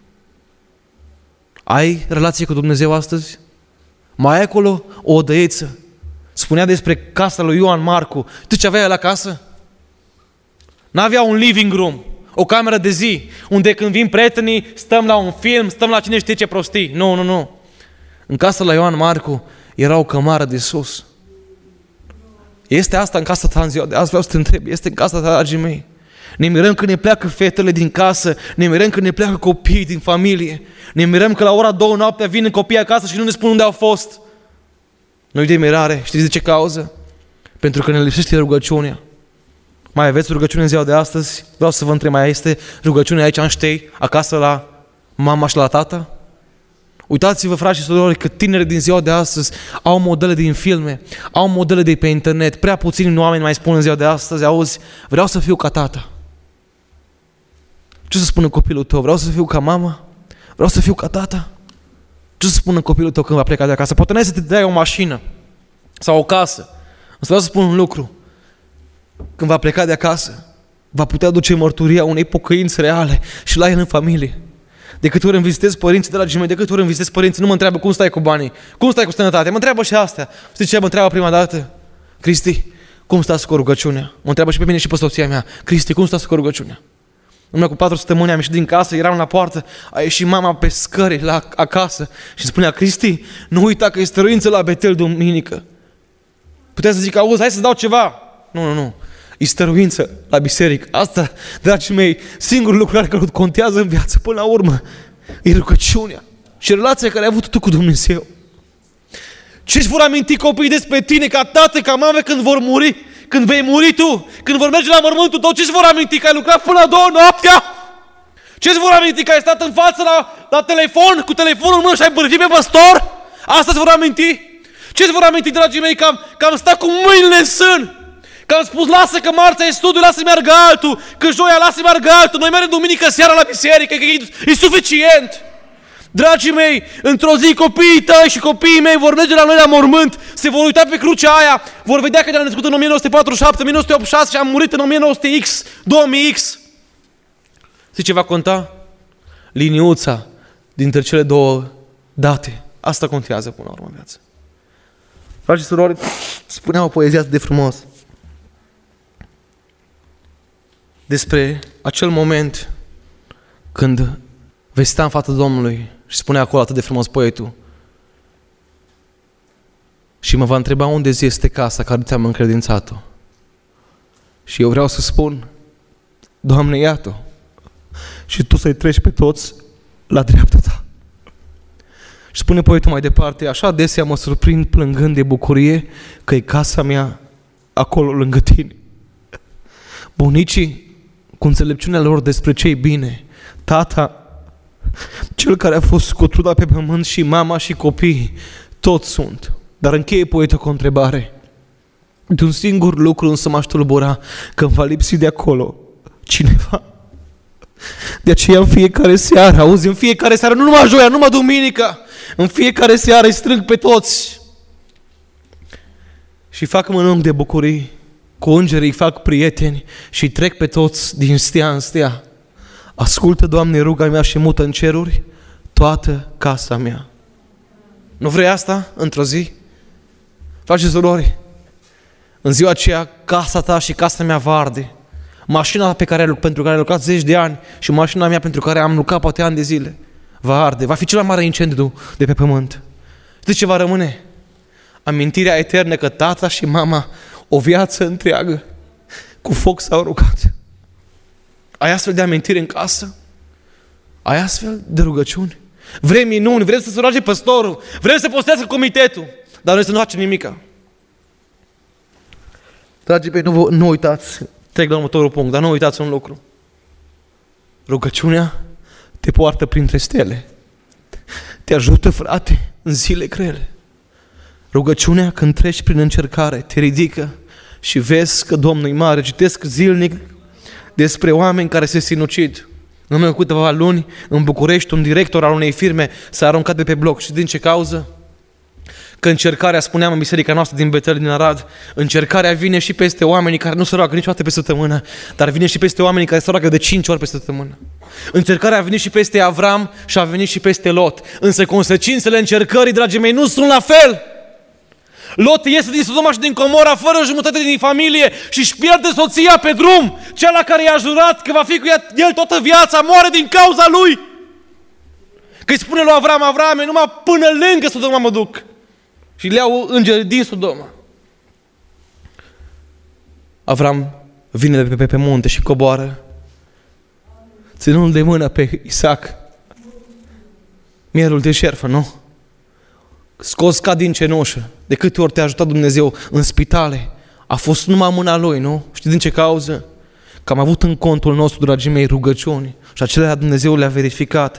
Ai relație cu Dumnezeu astăzi? Mai ai acolo o odăiță? Spunea despre casa lui Ioan Marcu. Tu ce avea la casă? N-avea un living room, o cameră de zi, unde când vin prietenii, stăm la un film, stăm la cine știe ce prostii. Nu, nu, nu. În casa la Ioan Marcu era o cămară de sus. Este asta în casa ta în ziua de azi? Vreau să te întreb. Este în casa ta, dragii mei? Ne mirăm când ne pleacă fetele din casă, ne mirăm când ne pleacă copiii din familie, ne mirăm că la ora două noaptea vin copiii acasă și nu ne spun unde au fost. Nu-i de mirare. Știți de ce cauză? Pentru că ne lipsește rugăciunea. Mai aveți rugăciune în ziua de astăzi? Vreau să vă întreb, mai este rugăciune aici în Ștei, acasă la mama și la tata? Uitați-vă, frați și surori, că tinerii din ziua de astăzi au modele din filme, au modele de pe internet. Prea puțini oameni mai spun în ziua de astăzi, auzi, vreau să fiu ca tata. Ce să spună copilul tău? Vreau să fiu ca mama? Vreau să fiu ca tata? Ce să spună copilul tău când va pleca de acasă? Poate n-ai să te dai o mașină sau o casă. Însă vreau să spun un lucru. Când va pleca de acasă, va putea duce mărturia unei pocăințe reale și la el în familie. De câte ori îmi vizitez părinții, dragii mei, de câte ori îmi vizitez părinții, nu mă întreabă cum stai cu banii, cum stai cu sănătatea, mă întreabă și astea. Știi ce mă întreabă prima dată? Cristi, cum stați cu rugăciunea? Mă întreabă și pe mine și pe soția mea. Cristi, cum stați cu rugăciunea? Numai cu patru săptămâni am ieșit din casă, eram la poartă, a ieșit mama pe scări la acasă și spunea, Cristi, nu uita că este stăruință la Betel duminică. Putea să zic, auzi, hai să dau ceva. Nu, nu, nu. E stăruință la biserică. Asta, dragii mei, singurul lucru care contează în viață până la urmă e rugăciunea și relația care ai avut tu cu Dumnezeu. Ce-și vor aminti copiii despre tine ca tată, ca mamă când vor muri? Când vei muri tu? Când vor merge la mormântul tău? Ce-și vor aminti? Că ai lucrat până la două noaptea? Ce-și vor aminti? Că ai stat în față la, la telefon, cu telefonul în mână și ai bârfit pe păstor? Asta-ți vor aminti? Ce-și vor aminti, dragii mei? Că am, că am stat cu mâinile în sân. Că am spus, lasă că marțea e studiu, lasă să meargă altul, că joia lasă să meargă altul, noi mergem duminică seara la biserică, că e, e suficient. Dragii mei, într-o zi copiii tăi și copiii mei vor merge la noi la mormânt, se vor uita pe crucea aia, vor vedea că ne-am născut în o mie nouă sute patruzeci și șapte, o mie nouă sute optzeci și șase și am murit în o mie nouă sute X, două mii X. Știi ce va conta? Liniuța dintre cele două date. Asta contează până la urmă în viață. Frați și surori, spunea o poezie atât de frumos despre acel moment când vei sta în fața Domnului și spunea acolo atât de frumos poetul și mă va întreba unde zi este casa care ți-am încredințat-o. Și eu vreau să spun, Doamne, iată și Tu să-i treci pe toți la dreapta Ta. Și spune poetul mai departe, așa adesea mă surprind plângând de bucurie că e casa mea acolo lângă Tine. Bunicii, cu înțelepciunea lor despre ce-i bine, tata, cel care a fost scotrudat pe pământ și mama și copiii, toți sunt. Dar încheie poetul cu o întrebare. De un singur lucru însă m-aș tulbura, că îmi va lipsi de acolo cineva. De aceea în fiecare seară, auzi, în fiecare seară, nu numai joia, nu numai duminica, în fiecare seară îi strâng pe toți și fac mănânc de bucurii. Cu îngerii îi fac prieteni și trec pe toți din stea în stea. Ascultă, Doamne, ruga mea și mută în ceruri toată casa mea. Nu vrei asta într-o zi? Frați și surori, în ziua aceea casa ta și casa mea va arde. Mașina pe care, pentru care ai lucrat zeci de ani și mașina mea pentru care am lucrat poate ani de zile va arde. Va fi cel mai mare incendiu de pe pământ. Știți ce va rămâne? Amintirea eternă că tata și mama o viață întreagă cu foc s-au rugat. Ai astfel de amintire în casă? Ai astfel de rugăciuni? Vrem minuni, vrem să se roage păstorul, vrem să postească comitetul, dar noi să nu facem nimica. Dragii mei, nu, nu uitați, trec la următorul punct, dar nu uitați un lucru. Rugăciunea te poartă printre stele. Te ajută, frate, în zile grele. Rugăciunea, când treci prin încercare, te ridică și vezi că Domnul e mare. Citesc zilnic despre oameni care se sinucid. În urmă cu câteva luni, în București, un director al unei firme s-a aruncat de pe bloc. Și din ce cauză? Că încercarea, spuneam în biserica noastră din Betel, din Arad, încercarea vine și peste oamenii care nu se roagă niciodată pe săptămână, dar vine și peste oamenii care se roagă de cinci ori pe săptămână. Încercarea a venit și peste Avram și a venit și peste Lot. Însă consecințele încercării, dragii mei, nu sunt la fel. Lot iese din Sodoma și din Comora fără jumătate din familie și își pierde soția pe drum. Cea la care i-a jurat că va fi cu el toată viața moare din cauza lui. Că îi spune lui Avram, Avrame, numai până lângă Sodoma mă duc. Și le iau îngeri din Sodoma. Avram vine pe, pe, pe munte și coboară, ținând de mână pe Isaac mielul de șerfă, nu? scos ca din cenușă. De câte ori te-a ajutat Dumnezeu în spitale, a fost numai mâna Lui, nu? Știi din ce cauză? Că am avut în contul nostru, dragii mei, rugăciuni și acelea Dumnezeu le-a verificat.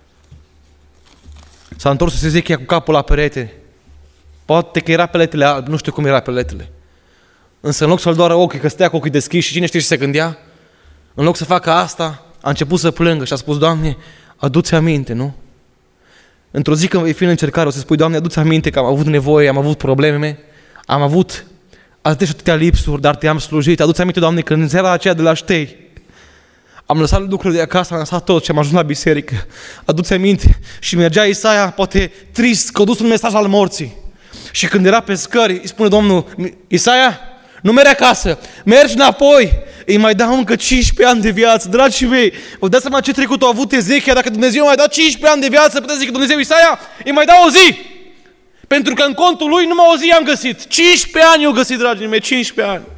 S-a întors Ezechia cu capul la perete. Poate că era peletele alb, nu știu cum era peletele. Însă în loc să-l doară ochii, că stea cu ochii deschiși și cine știe ce se gândea, în loc să facă asta, a început să plângă și a spus, Doamne, adu-ți aminte, nu? Într-o zi când vei fi în încercare, o să spui, Doamne, adu-ți aminte că am avut nevoie, am avut probleme, am avut atâtea și atâtea lipsuri, dar te-am slujit. Adu-ți aminte, Doamne, că în seara aceea de la Ștei am lăsat lucrurile de acasă, am lăsat tot și am ajuns la biserică. Adu-ți aminte. Și mergea Isaia, poate trist, că a dus un mesaj al morții. Și când era pe scări, îi spune Domnul, Isaia, nu mergi acasă, mergi înapoi. Îi mai dau încă cincisprezece ani de viață. Dragii mei, vă dați seama ce trecut a avut Ezechia? Dacă Dumnezeu mai dat cincisprezece ani de viață, puteți zice că Dumnezeu, Isaia, îi mai dau o zi. Pentru că în contul lui numai o zi am găsit. cincisprezece ani eu găsit, dragii mei, cincisprezece ani.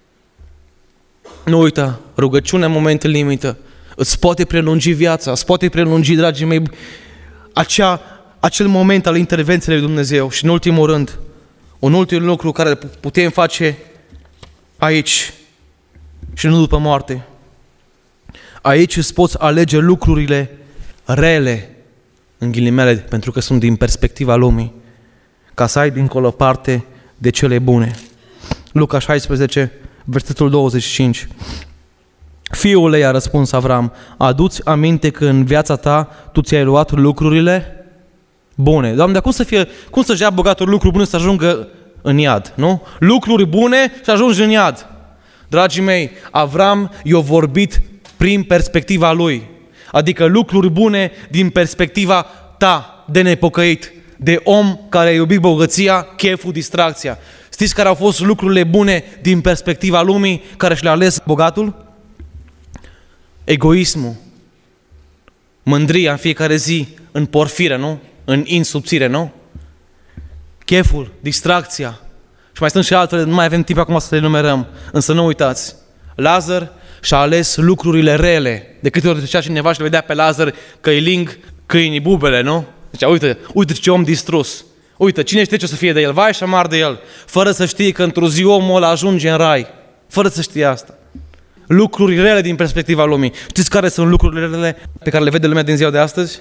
Nu uita, rugăciunea în momente limită îți poate prelungi viața, îți poate prelungi, dragii mei, acea, acel moment al intervenției lui Dumnezeu. Și în ultimul rând, un ultim lucru care putem face aici și nu după moarte. Aici îți poți alege lucrurile rele, în ghilimele, pentru că sunt din perspectiva lumii, ca să ai dincolo parte de cele bune. Luca șaisprezece, versetul douăzeci și cinci. Fiule, i-a răspuns Avram, adu-ți aminte că în viața ta tu ți-ai luat lucrurile bune. Doamne, dar cum să fie, cum să-și ia bogatul lucru bun să ajungă în iad, nu? Lucruri bune și ajungi în iad. Dragii mei, Avram i-a vorbit prin perspectiva lui. Adică lucruri bune din perspectiva ta, de nepocăit, de om care a iubit bogăția, cheful, distracția. Știți care au fost lucrurile bune din perspectiva lumii care și le-a ales bogatul? Egoismul, mândria în fiecare zi, în porfire, nu? În insubțire, nu? Cheful, distracția. Și mai sunt și altele, nu mai avem timp acum să le numerăm. Însă nu uitați, Lazar și-a ales lucrurile rele. De câte ori zicea cineva și le vedea pe Lazar că îi ling câinii bubele, nu? Zicea, uite, uite ce om distrus. Uite, cine știe ce o să fie de el? Vai și amar de el. Fără să știe că într-o zi omul ăla ajunge în rai. Fără să știe asta. Lucruri rele din perspectiva lumii. Știți care sunt lucrurile rele pe care le vede lumea din ziua de astăzi?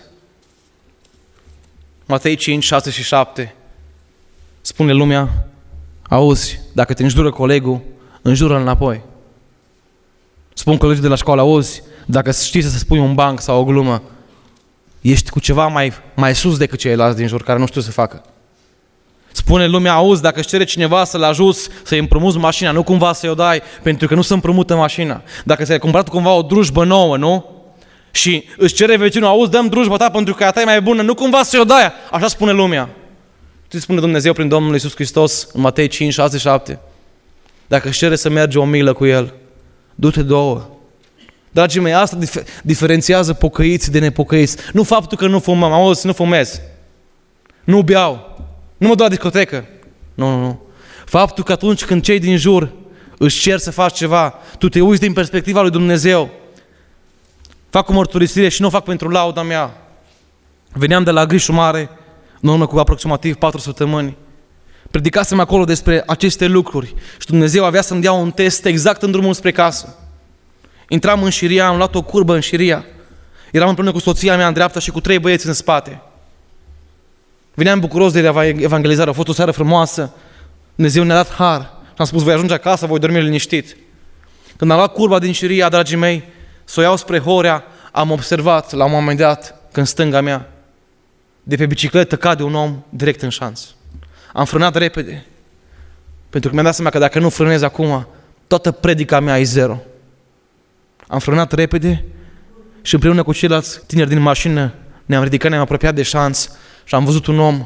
Matei cinci, șase și șapte. Spune lumea, auzi, dacă te înjură colegul, înjură înapoi. Spun colegii de la școală, auzi, dacă știi să spui un banc sau o glumă, ești cu ceva mai, mai sus decât ceilalți din jur, care nu știu să facă. Spune lumea, auzi, dacă își cere cineva să-l ajuți, să-i împrumuți mașina, nu cumva să-i o dai, pentru că nu se împrumută mașina. Dacă ți-ai cumpărat cumva o drujbă nouă, nu? Și își cere vecinul, auzi, dăm drujba ta pentru că a ta e mai bună, nu cumva să-i o dai. Așa spune lumea. Ce spune Dumnezeu prin Domnul Iisus Hristos în Matei cinci, șase, șapte? Dacă își cere să mergi o milă cu El, du-te două. Dragii mei, asta dif- diferențiază pocăiți de nepocăiți. Nu faptul că nu fumăm, auzi, nu fumez, nu beau, nu mă duc la discotecă. Nu, nu, nu. Faptul că atunci când cei din jur își cer să faci ceva, tu te uiți din perspectiva lui Dumnezeu. Fac o mărturisire și nu o fac pentru lauda mea. Veneam de la Grișu Mare, în urmă cu aproximativ patru săptămâni. Predicasem acolo despre aceste lucruri și Dumnezeu avea să-mi dea un test exact în drumul spre casă. Intram în Șiria, am luat o curbă în Șiria. Eram împreună cu soția mea în dreapta și cu trei băieți în spate. Veneam bucuros de evangelizare, a fost o seară frumoasă. Dumnezeu ne-a dat har și am spus, voi ajunge acasă, voi dormi liniștit. Când am luat curba din Șiria, dragii mei, să o iau spre Horea, am observat la un moment dat că în stânga mea, de pe bicicletă cade un om direct în șanț. Am frânat repede, pentru că mi-am dat seama că dacă nu frânez acum, toată predica mea e zero. Am frânat repede și împreună cu ceilalți tineri din mașină ne-am ridicat, ne-am apropiat de șanț și am văzut un om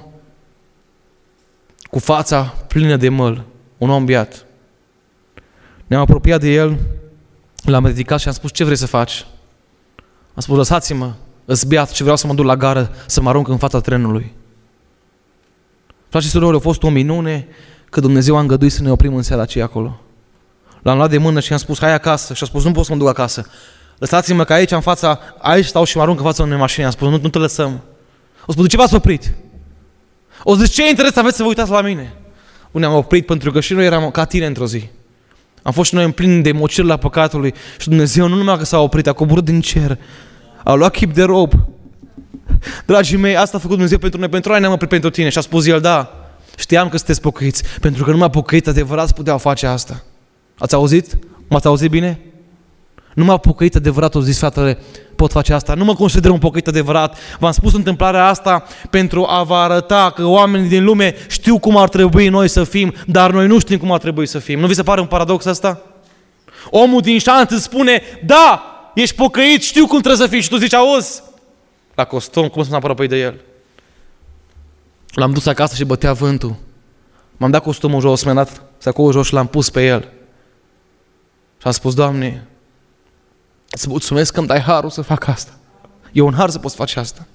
cu fața plină de măl, un om beat. Ne-am apropiat de el, l-am ridicat și am spus, ce vrei să faci? Am spus, lăsați-mă, îs beat și vreau să mă duc la gară să mă arunc în fața trenului. Frați și surori, a fost o minune că Dumnezeu a îngăduit să ne oprim în seara aceea acolo. L-am luat de mână și i-am spus, hai acasă. Și a spus, nu pot să mă duc acasă. Lăsați-mă că aici, în fața, aici stau și mă arunc în fața unei mașini. Am spus, nu, nu te lăsăm. A spus, de ce v-ați oprit? O zis, ce interes aveți să vă uitați la mine? Unde am oprit pentru că și noi eram ca tine într-o zi. Am fost și noi în plin de mocirla păcatului și Dumnezeu nu numai că s-a oprit, a coborât din cer. A luat chip de rob. Dragii mei, asta a făcut Dumnezeu pentru noi, pentru noi ne-am oprit pentru tine. Și a spus El, da, știam că sunteți pocăiți, pentru că numai pocăiți adevărați puteau face asta. Ați auzit? M-ați auzit bine? Numai pocăiți adevărat, o zis fratele, pot face asta. Nu mă consider un pocăit adevărat. V-am spus întâmplarea asta pentru a vă arăta că oamenii din lume știu cum ar trebui noi să fim, dar noi nu știm cum ar trebui să fim. Nu vi se pare un paradox asta? Omul din șanț îți spune, da, ești pocăit, știu cum trebuie să fii. Și tu zici, auzi, la costum, cum să mă apropii de el? L-am dus acasă și bătea vântul. M-am dat costumul jos, mi-am dat sacoul jos și l-am pus pe el. Și am spus, Doamne, îți mulțumesc că îmi dai harul să fac asta. E un har să poți face asta.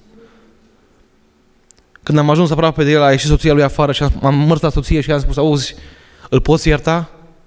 Când am ajuns aproape de el, a ieșit soția lui afară și m-am mărs la soție și i-am spus, auzi, îl poți ierta?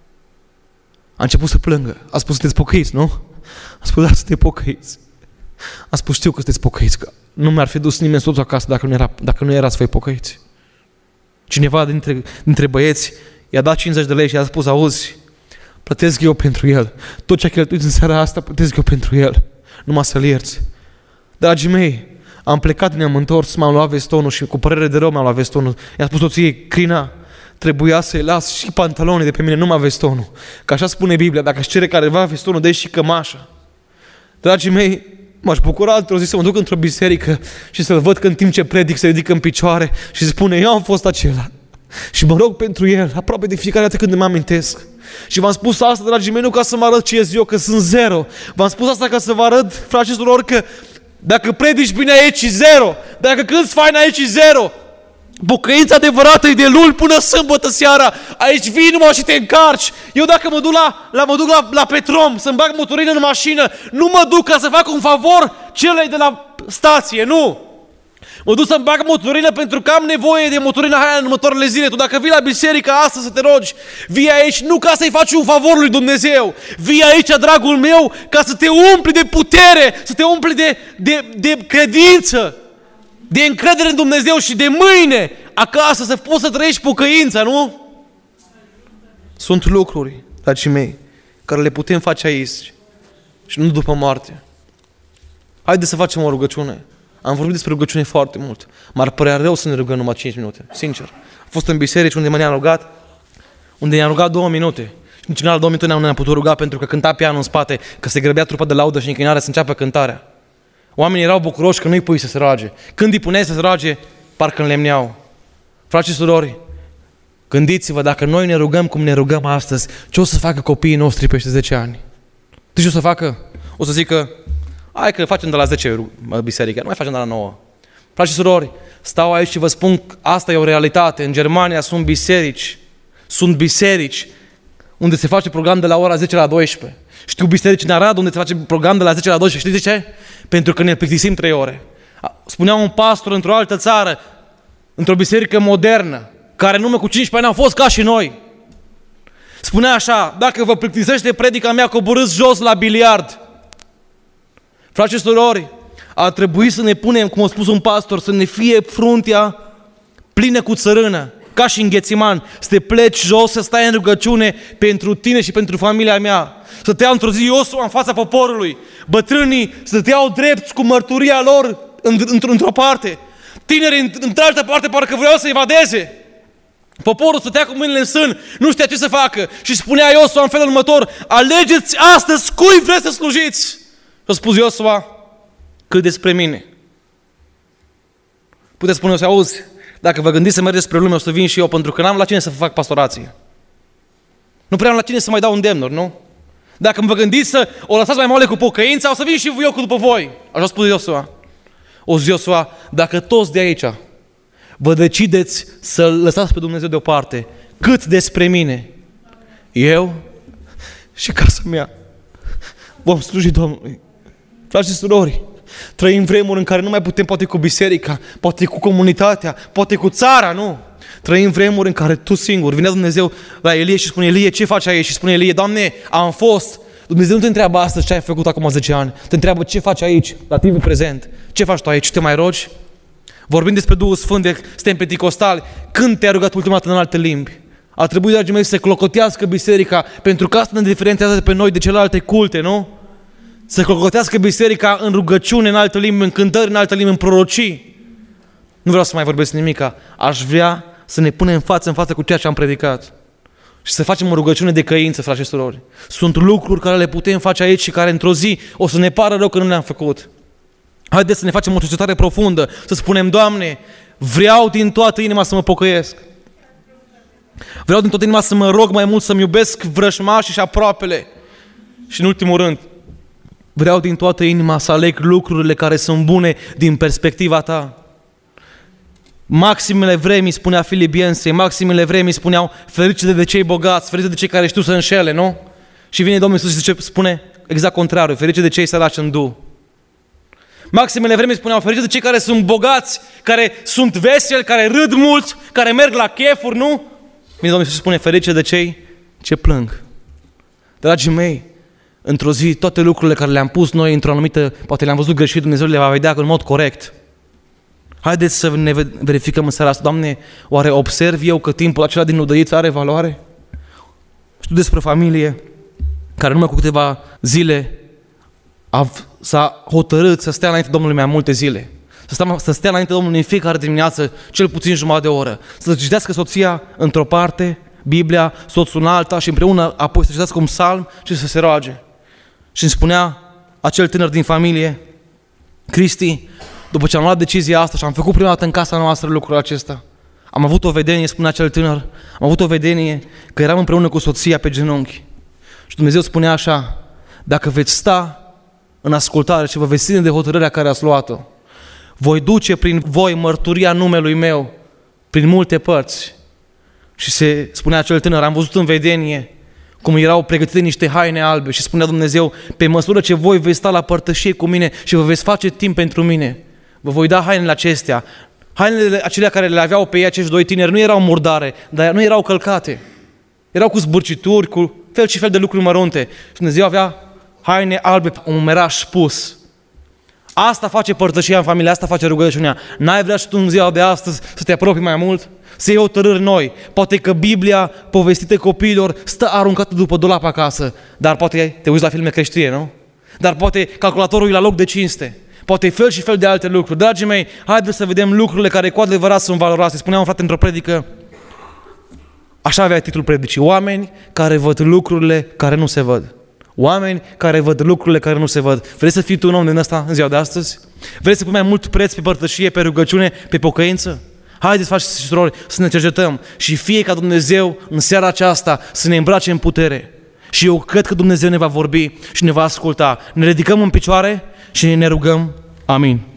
A început să plângă. A spus, sunteți pocăiți, nu? A spus, da, sunteți pocăiți. A spus, știu că sunteți pocăiți, că nu mi-ar fi dus nimeni soțul acasă dacă nu, era, dacă nu erați voi pocăiți. Cineva dintre, dintre băieți i-a dat cincizeci de lei și i-a spus, auzi, plătesc eu pentru el. Tot ce a cheltuit în seara asta, plătesc eu pentru el. Numai să-l ierți. Dragii mei, am plecat, ne-am întors, m-am luat vestonul și cu părere de rău m-am luat vestonul. I-a spus soției, Crina, trebuia să-i las și pantalonii de pe mine, numai vestonul. Că așa spune Biblia, dacă își cere careva vestonul, dă și cămașa. Dragii mei, m-aș bucura într-o zi să mă duc într-o biserică și să-l văd că în timp ce predic se ridică în picioare și spune, eu am fost acela. Și mă rog pentru el, aproape de fiecare dată când mă amintesc. Și v-am spus asta, dragii mei, nu ca să mă arăt ce e eu, că sunt zero. V-am spus asta ca să vă arăt, frați și surori, că dacă predici bine aici e zero, dacă cânti fain aici e zero. Pocăința adevărată e de luni până sâmbătă seara. Aici vii numai și te încarci. Eu dacă mă duc la, la, mă duc la, la Petrom să-mi bag motorină în mașină, nu mă duc ca să fac un favor celei de la stație, nu. Mă duc să-mi bag motorină pentru că am nevoie de motorina aia în următoarele zile. Tu dacă vii la biserică astăzi să te rogi, vii aici nu ca să-i faci un favor lui Dumnezeu. Vii aici, dragul meu, ca să te umpli de putere, să te umpli de, de, de credință, de încredere în Dumnezeu și de mâine acasă să poți să trăiești pocăința, nu? Sunt lucruri, dragii mei, care le putem face aici și nu după moarte. Haideți să facem o rugăciune. Am vorbit despre rugăciune foarte mult. M-ar părea rău să ne rugăm numai cinci minute, sincer. Am fost în biserici unde mă ne-am rugat, unde ne-am rugat două minute. Și nici în două minute nu ne-am putut ruga pentru că cânta pianul în spate, că se grăbea trupa de laudă și închinare să înceapă cântarea. Oamenii erau bucuroși că nu-i pui să se roage. Când îi puneai să se roage, parcă înlemneau. Frați și surori, gândiți-vă, dacă noi ne rugăm cum ne rugăm astăzi, ce o să facă copiii noștri peste zece ani? Tu ce o să facă? O să zică, hai că facem de la zece biserică, nu mai facem de la nouă. Frați și surori, stau aici și vă spun, asta e o realitate. În Germania sunt biserici, sunt biserici unde se face program de la ora zece la douăsprezece. Știu biserici în Arad unde se face program de la zece la douăsprezece. Știți de ce? Pentru că ne plictisim trei ore. Spunea un pastor într-o altă țară, într-o biserică modernă, care în urmă cu cincisprezece ani au fost ca și noi. Spunea așa, dacă vă plictisește predica mea, coborâți jos la biliard. Frați și surori, ar trebui să ne punem, cum a spus un pastor, să ne fie fruntea plină cu țărână, ca și în Ghețiman, să te pleci jos, să stai în rugăciune pentru tine și pentru familia mea. Să te iau într-o zi Iosua în fața poporului, bătrânii să te iau drept cu mărturia lor într-o parte, tinerii într-altă parte parcă vreau să evadeze. Poporul stătea cu mâinile în sân, nu știa ce să facă și spunea Iosua în felul următor, alegeți astăzi cui vreți să slujiți. Și a spus Iosua, cât despre mine. Puteți spune, o să auzi, dacă vă gândiți să mergeți spre lume, o să vin și eu, pentru că n-am la cine să fac pastorație. Nu prea am la cine să mai dau îndemnuri, nu? Dacă vă gândiți să o lăsați mai moale cu pocăința, o să vin și eu cu după voi. Așa a spus Iosua. O zi Iosua, dacă toți de aici vă decideți să lăsați pe Dumnezeu deoparte, cât despre mine, eu și casa mea vom sluji Domnului. Frați și surori, trăim vremuri în care nu mai putem poate cu biserica, poate cu comunitatea, poate cu țara, nu? Trăim vremuri în care tu singur, vine Dumnezeu la Elie și spune, Elie, ce faci aici? Și spune Elie, Doamne, am fost. Dumnezeu nu te întreabă astăzi ce ai făcut acum zece ani, te întreabă ce faci aici, la timpul prezent. Ce faci tu aici? Te mai rogi? Vorbim despre Duhul Sfânt, de suntem penticostali. Când te-ai rugat ultima dată în alte limbi? A trebuit, dragii mei, să se clocotească biserica, pentru că asta ne diferențiază pe noi de celelalte culte, nu? Să clocotească biserica în rugăciune, în alte limbi, în cântări, în alte limbi, în prorocii. Nu vreau să mai vorbesc nimica. Aș vrea să ne punem față în față cu ceea ce am predicat. Și să facem o rugăciune de căință, frați și surori. Sunt lucruri care le putem face aici și care într-o zi o să ne pară rău că nu le-am făcut. Haideți să ne facem o cercetare profundă, să spunem, Doamne, vreau din toată inima să mă pocăiesc. Vreau din toată inima să mă rog mai mult, să-mi iubesc vrășmașii și aproapele. Și în ultimul rând, vreau din toată inima să aleg lucrurile care sunt bune din perspectiva Ta. Maximele vremii, spunea Filipiensei, maximele vremii spuneau, fericite de cei bogați, fericite de cei care știu să înșele, nu? Și vine Domnul Iisus și zice, spune exact contrariu, fericite de cei săraci în duh. Maximele vremii spuneau, fericite de cei care sunt bogați, care sunt veseli, care râd mulți, care merg la chefuri, nu? Vine Domnul Iisus și spune, fericite de cei ce plâng. Dragii mei, într-o zi, toate lucrurile care le-am pus noi într-o anumită, poate le-am văzut greșit, Dumnezeu le va vedea în mod corect. Haideți să ne verificăm în seara asta, Doamne, oare observ eu că timpul acela din nudăiță are valoare? Știu despre familie care numai cu câteva zile a, s-a hotărât să stea înainte Domnului mai multe zile. Să stea, să stea înainte Domnului în fiecare dimineață, cel puțin jumătate de oră. Să citească soția într-o parte, Biblia, soțul în alta și împreună apoi să citească un psalm și să se roage. Și îmi spunea acel tânăr din familie, Cristi, după ce am luat decizia asta și am făcut prima dată în casa noastră lucrul acesta, am avut o vedenie, spunea acel tânăr, am avut o vedenie că eram împreună cu soția pe genunchi. Și Dumnezeu spunea așa, dacă veți sta în ascultare și vă veți ține de hotărârea care ați luat-o, voi duce prin voi mărturia numelui meu prin multe părți. Și se spunea acel tânăr, am văzut în vedenie cum erau pregătite niște haine albe și spunea Dumnezeu, pe măsură ce voi veți sta la părtășie cu mine și vă veți face timp pentru mine, vă voi da hainele acestea. Hainele acelea care le aveau pe ei acești doi tineri nu erau murdare, dar nu erau călcate. Erau cu zbârcituri, cu fel și fel de lucruri mărunte. Și Dumnezeu avea haine albe, un meraș pus. Asta face părtășia în familie, asta face rugăciunea. N-ai vrea și tu în ziua de astăzi să te apropii mai mult? Să iei hotărâri noi. Poate că Biblia povestită copiilor stă aruncată după dulap acasă, dar poate te uiți la filme creștine, nu? Dar poate calculatorul e la loc de cinste. Poate fel și fel de alte lucruri. Dragii mei, haideți să vedem lucrurile care cu adevărat sunt valoroase. Spunea un frate într-o predică, așa avea titlul predicii, oameni care văd lucrurile care nu se văd. Oameni care văd lucrurile care nu se văd. Vrei să fii tu un om din ăsta în ziua de astăzi? Vrei să pui mai mult preț pe părtășie, pe rugăciune, pe pocăință? Haideți, frați și surori, să ne cercetăm și fie ca Dumnezeu în seara aceasta să ne îmbrace în putere. Și eu cred că Dumnezeu ne va vorbi și ne va asculta. Ne ridicăm în picioare și ne rugăm. Amin.